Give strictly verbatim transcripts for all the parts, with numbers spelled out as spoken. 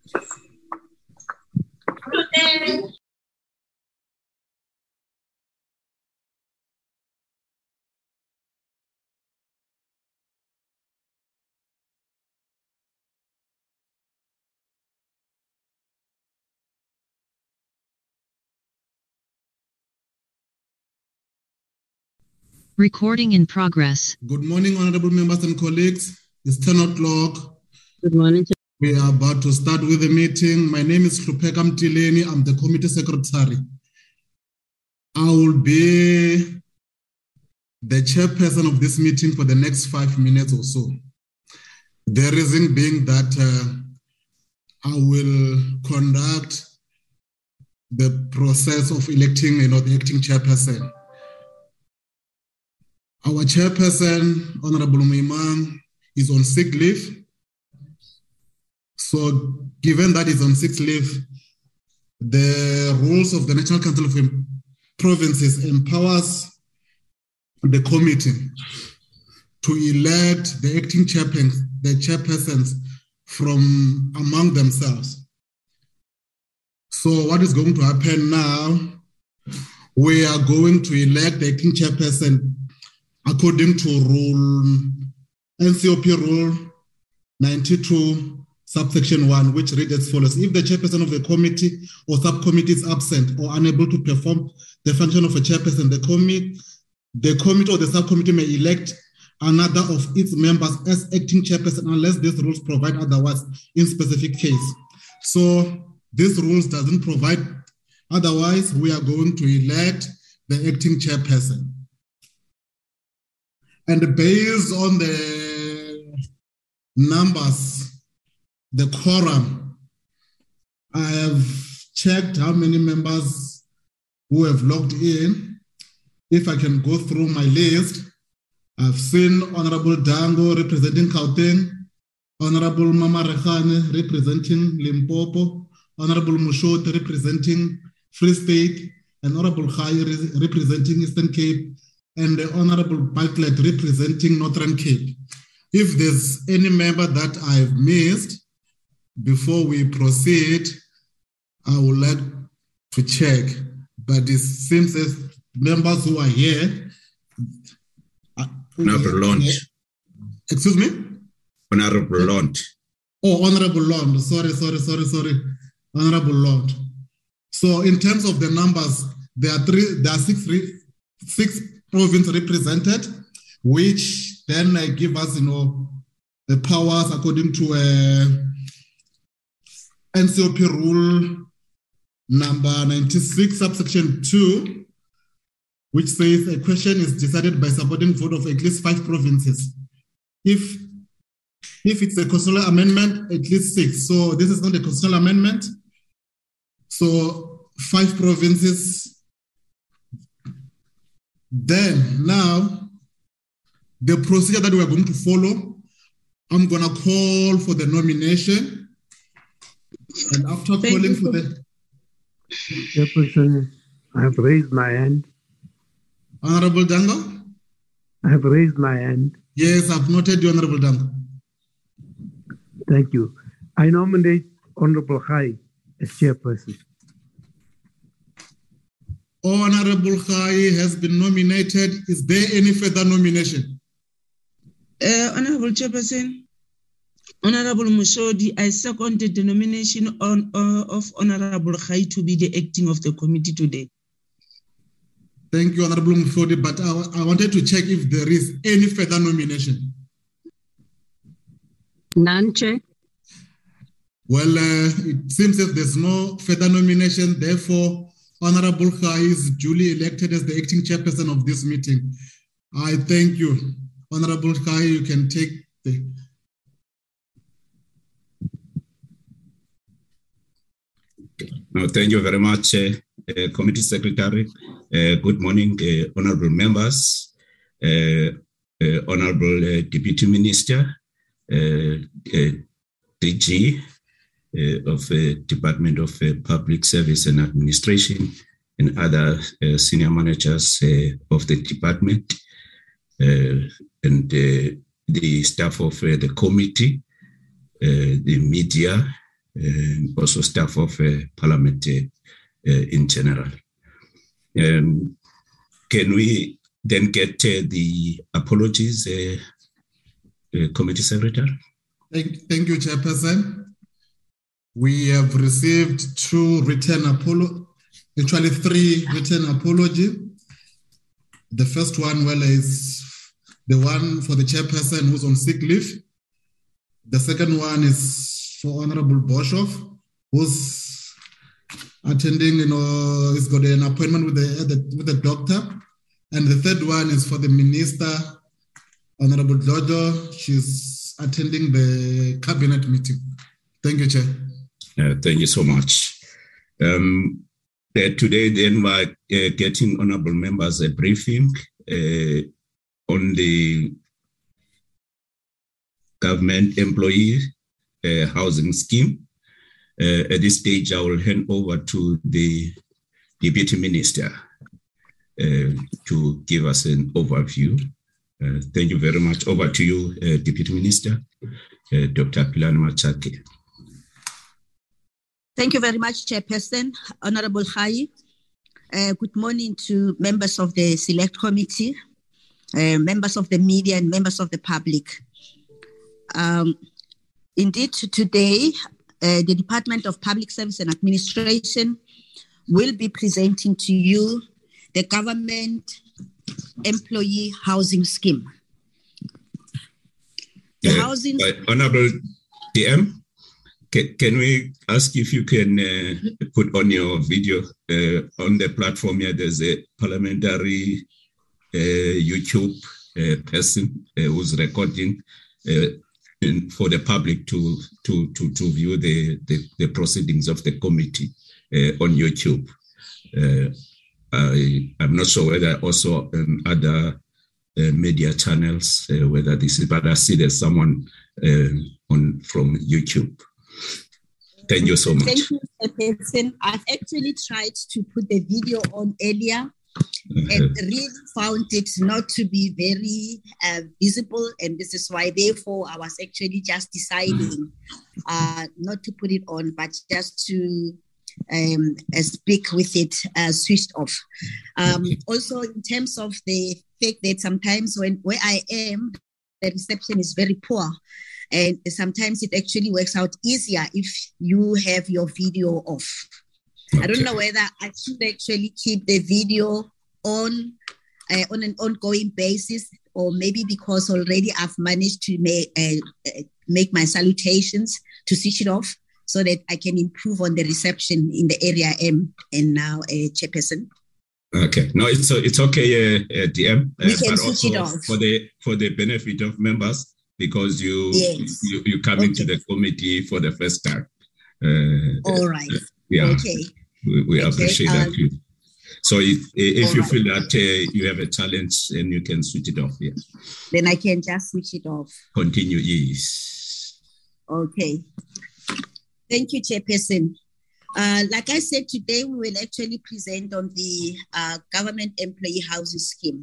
Recording in progress. Good morning, honorable members and colleagues. It's ten o'clock. Good morning. We are about to start with the meeting. My name is Hlupheka Mtileni. I'm the committee secretary. I will be the chairperson of this meeting for the next five minutes or so. The reason being that uh, I will conduct the process of electing, you know, the acting chairperson. Our chairperson, Honorable Muimang, is on sick leave. So given that he's on sick leave, the rules of the National Council of Provinces empowers the committee to elect the acting chairperson, the chairpersons from among themselves. So what is going to happen now? We are going to elect the acting chairperson according to rule N C O P rule ninety-two, subsection one, which reads as follows. If the chairperson of the committee or subcommittee is absent or unable to perform the function of a chairperson, the committee, the committee or the subcommittee may elect another of its members as acting chairperson unless these rules provide otherwise in specific case. So these rules doesn't provide otherwise. We are going to elect the acting chairperson. And based on the numbers, the quorum, I have checked how many members who have logged in. If I can go through my list, I've seen Honorable Dango representing Gauteng, Honorable Mama Rekhane representing Limpopo, Honorable Mushot representing Free State, and Honorable Khai representing Eastern Cape, and the Honorable Bartlett representing Northern Cape. If there's any member that I've missed, before we proceed, I would like to check. But it seems as members who are here. Honorable Lond. Excuse me? Honorable Lond. Oh, Honorable Lond. Sorry, sorry, sorry, sorry. Honorable Lond. So in terms of the numbers, there are three, there are six, six provinces represented, which then uh, give us, you know, the powers according to uh, N C O P rule number ninety-six, subsection two, which says a question is decided by subordinate vote of at least five provinces. If, if it's a constitutional amendment, at least six. So this is not a constitutional amendment. So five provinces. Then now, the procedure that we are going to follow, I'm going to call for the nomination. And after Thank calling for the... Chairperson, I have raised my hand. Honorable Dango? I have raised my hand. Yes, I've noted you, Honorable Dango. Thank you. I nominate Honorable Khai as chairperson. Honorable Khai has been nominated. Is there any further nomination? Uh, Honorable Chairperson, Honorable Mushodi, I seconded the nomination on, uh, of Honorable Khai to be the acting of the committee today. Thank you, Honorable Mushodi, but I, I wanted to check if there is any further nomination. None, Chair. Well, uh, it seems that there's no further nomination. Therefore, Honorable Khai is duly elected as the acting chairperson of this meeting. I thank you. Honorable Khai, you can take the... No, thank you very much, uh, uh, Committee Secretary. Uh, good morning, uh, honorable members, uh, uh, honorable uh, Deputy Minister, uh, uh, D G uh, of the uh, Department of uh, Public Service and Administration, and other uh, senior managers uh, of the department, uh, and uh, the staff of uh, the committee, uh, the media, and also staff of uh, Parliament uh, uh, in general. Um, can we then get uh, the apologies, uh, uh, Committee Secretary? Thank, thank you, Chairperson. We have received two written apolo, actually three written apology. The first one, well, is the one for the chairperson who's on sick leave. The second one is for Honorable Boshoff, who's attending, you know, he's got an appointment with the, the with the doctor. And the third one is for the Minister, Honorable Jojo. She's attending the cabinet meeting. Thank you, Chair. Uh, thank you so much. Um, uh, today, then, we're uh, getting honorable members a briefing uh, on the government employee uh, housing scheme. Uh, at this stage, I will hand over to the Deputy Minister uh, to give us an overview. Uh, thank you very much. Over to you, uh, Deputy Minister, uh, Doctor Philani Machake. Thank you very much, Chairperson, Honorable Khai. Uh, good morning to members of the Select Committee, uh, members of the media, and members of the public. Um, indeed, today, uh, the Department of Public Service and Administration will be presenting to you the Government Employee Housing Scheme. The uh, housing... Uh, Honorable D M? Can, can we ask if you can uh, put on your video uh, on the platform here? There's a parliamentary uh, YouTube uh, person uh, who's recording uh, in, for the public to to to, to view the, the, the proceedings of the committee uh, on YouTube. Uh, I, I'm not sure whether also on other uh, media channels, uh, whether this is, but I see there's someone uh, on from YouTube. Thank you so much. Thank you, Chairperson. I've actually tried to put the video on earlier uh-huh. and really found it not to be very uh, visible. And this is why, therefore, I was actually just deciding uh, not to put it on, but just to um, uh, speak with it uh, switched off. Um, also, in terms of the fact that sometimes when where I am, the reception is very poor. And sometimes it actually works out easier if you have your video off. Okay. I don't know whether I should actually keep the video on uh, on an ongoing basis, or maybe because already I've managed to make, uh, make my salutations to switch it off so that I can improve on the reception in the area I am and now a uh, Chairperson. Okay, no, it's it's okay, uh, uh, D M. Uh, we can but switch also it off for the for the benefit of members, because you, yes. you, you come okay. into the committee for the first time. Uh, All right. Uh, yeah. Okay. We, we okay. appreciate um, that. Too. So if, if you right. feel that uh, you have a challenge, then you can switch it off. Yeah. Then I can just switch it off. Continue, yes. Okay. Thank you, Chairperson. Uh, like I said, today we will actually present on the uh, Government Employee Housing Scheme.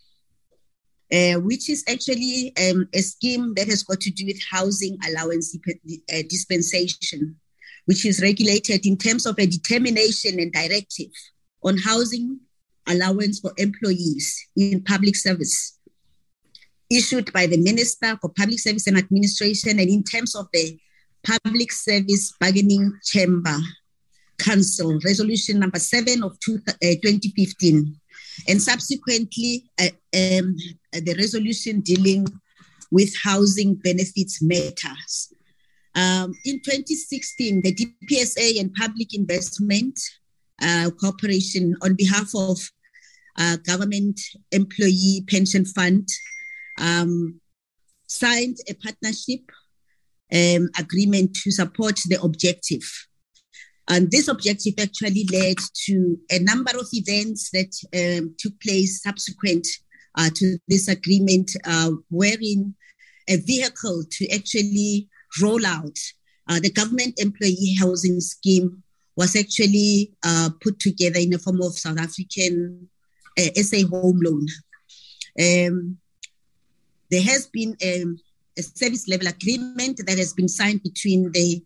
Uh, which is actually um, a scheme that has got to do with housing allowance uh, dispensation, which is regulated in terms of a determination and directive on housing allowance for employees in public service, issued by the Minister for Public Service and Administration, and in terms of the Public Service Bargaining Chamber Council, Resolution number seven of twenty fifteen. And subsequently, uh, um, the resolution dealing with housing benefits matters. Um, in twenty sixteen, the D P S A and Public Investment uh, Corporation, on behalf of uh, Government Employee Pension Fund, um, signed a partnership um, agreement to support the objective. And this objective actually led to a number of events that um, took place subsequent uh, to this agreement, uh, wherein a vehicle to actually roll out uh, the Government Employee Housing Scheme was actually uh, put together in the form of South African uh, S A Home Loan. Um, there has been um, a service level agreement that has been signed between the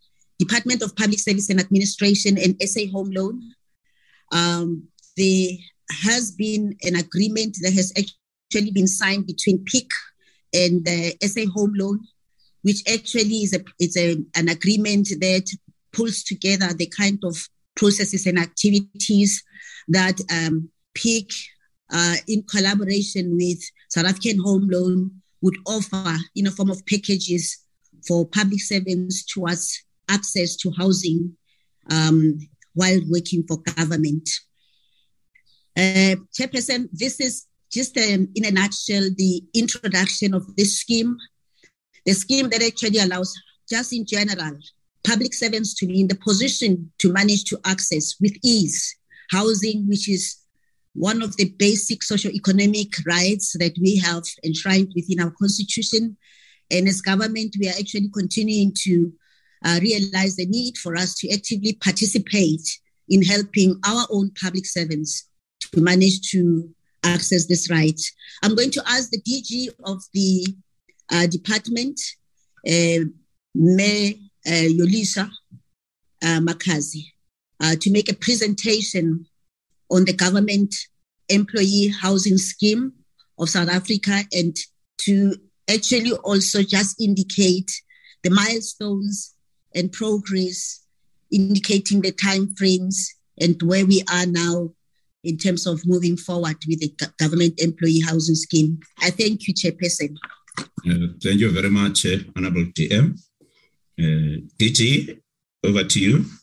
Department of Public Service and Administration and S A Home Loan. Um, there has been an agreement that has actually been signed between P I C and the S A Home Loan, which actually is a it's a, an agreement that pulls together the kind of processes and activities that um, P I C, uh, in collaboration with South African Home Loan, would offer in a form of packages for public servants towards access to housing um, while working for government. Uh, Chairperson, this is just um, in a nutshell the introduction of this scheme, the scheme that actually allows, just in general, public servants to be in the position to manage to access with ease housing, which is one of the basic socio-economic rights that we have enshrined within our constitution. And as government, we are actually continuing to uh, realize the need for us to actively participate in helping our own public servants to manage to access this right. I'm going to ask the D G of the uh, department, uh, Mayor uh, Yolisa uh, Makazi, uh, to make a presentation on the government employee housing scheme of South Africa, and to actually also just indicate the milestones and progress, indicating the timeframes and where we are now in terms of moving forward with the government employee housing scheme. I thank you, Chairperson. Uh, thank you very much, uh, Honorable T M. Uh, D G, over to you.